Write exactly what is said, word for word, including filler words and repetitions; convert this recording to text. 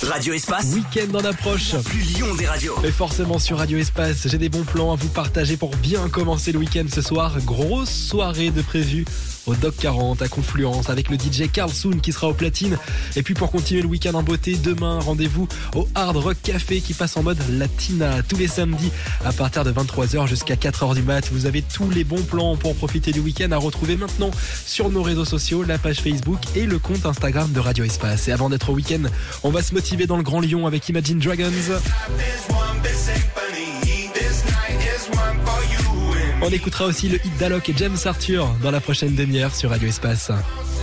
Radio Espace. Week-end en approche. Plus Lyon des radios. Et forcément sur Radio Espace, j'ai des bons plans à vous partager pour bien commencer le week-end ce soir. Grosse soirée de prévue au Doc quarante à Confluence avec le D J Carl Soon qui sera au platine. Et puis pour continuer le week-end en beauté, demain rendez-vous au Hard Rock Café qui passe en mode Latina tous les samedis à partir de vingt-trois heures jusqu'à quatre heures du mat. Vous avez tous les bons plans pour profiter du week-end à retrouver maintenant sur nos réseaux sociaux, la page Facebook et le compte Instagram de Radio Espace. Et avant d'être au week-end, on va se motiver dans le Grand Lyon avec Imagine Dragons. On écoutera aussi le hit d'Alok et James Arthur dans la prochaine demi-heure sur Radio Espace.